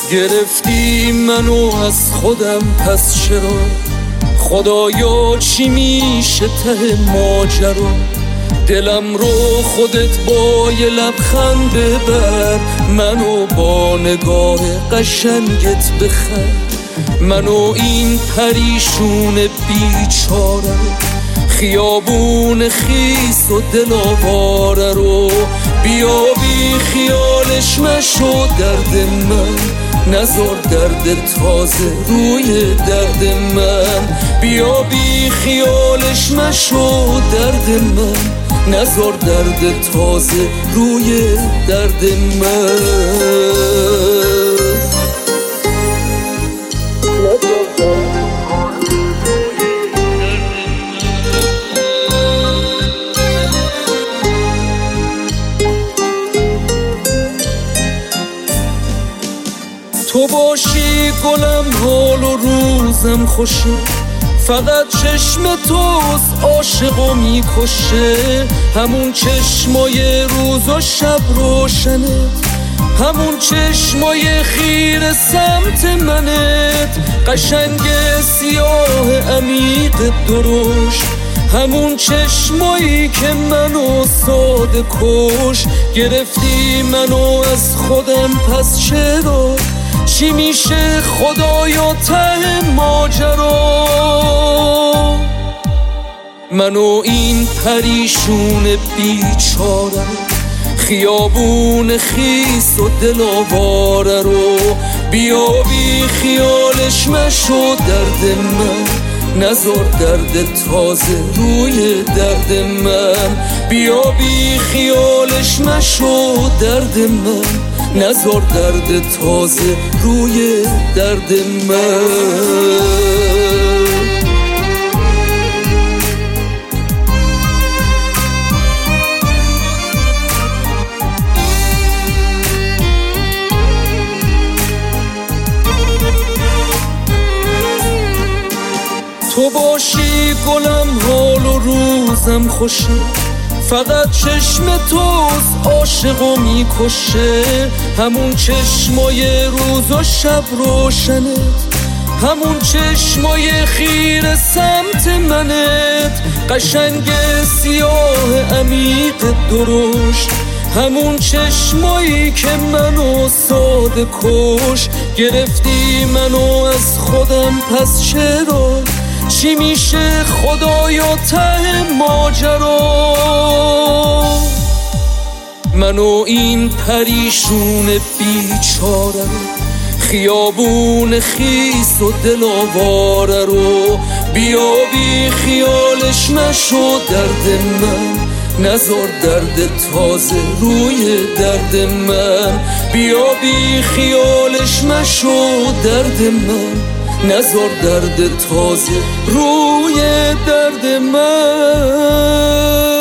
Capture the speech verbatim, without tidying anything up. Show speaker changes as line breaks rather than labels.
گرفتی منو از خودم، پس چرا خدایا چی میشه ته ماجرا؟ دلم رو خودت با یه لبخند ببر، منو با نگاه قشنگت بخر. منو این پریشون بیچاره، خیابون خیس و دلاواره رو بیا بی خیالش مشو درد من، نزار درد تازه روی درد من. بیا بی خیالش مشو درد من، نزار درد تازه روی درد من. تو باشی گلم حال و روزم خوشه، فقط چشم توست عاشقو میکشه. همون چشمای روز و شب روشنت، همون چشمای خیر سمت منت، قشنگ سیاه عمیق درشت، همون چشمایی که منو ساده کش. گرفتی منو از خودم، پس چرا چی میشه خدایا ته ماجرا؟ منو این پریشون بیچاره، خیابون خیس و دلاواره رو بیا بی خیالش مشو درد من، نزار درد تازه روی درد من. بیا بی خیالش مشو درد من، نزار درد تازه روی درد من. تو باشی گلم حال و روزم خوشه، فقط چشم توست عاشقو میکشه. همون چشمای روز و شب روشنت، همون چشمای خیر سمت منت، قشنگ سیاه عمیق درشت، همون چشمایی که منو ساده کش. گرفتی منو از خودم، پس چرا چی میشه خدایا ته ماجرا؟ منو این پریشون بیچاره، خیابون خیس و دلاواره رو بیا بی خیالش مشو درد من، نزار درد تازه روی درد من. بیا بی خیالش مشو درد من، نزار درد تازه روی درد من.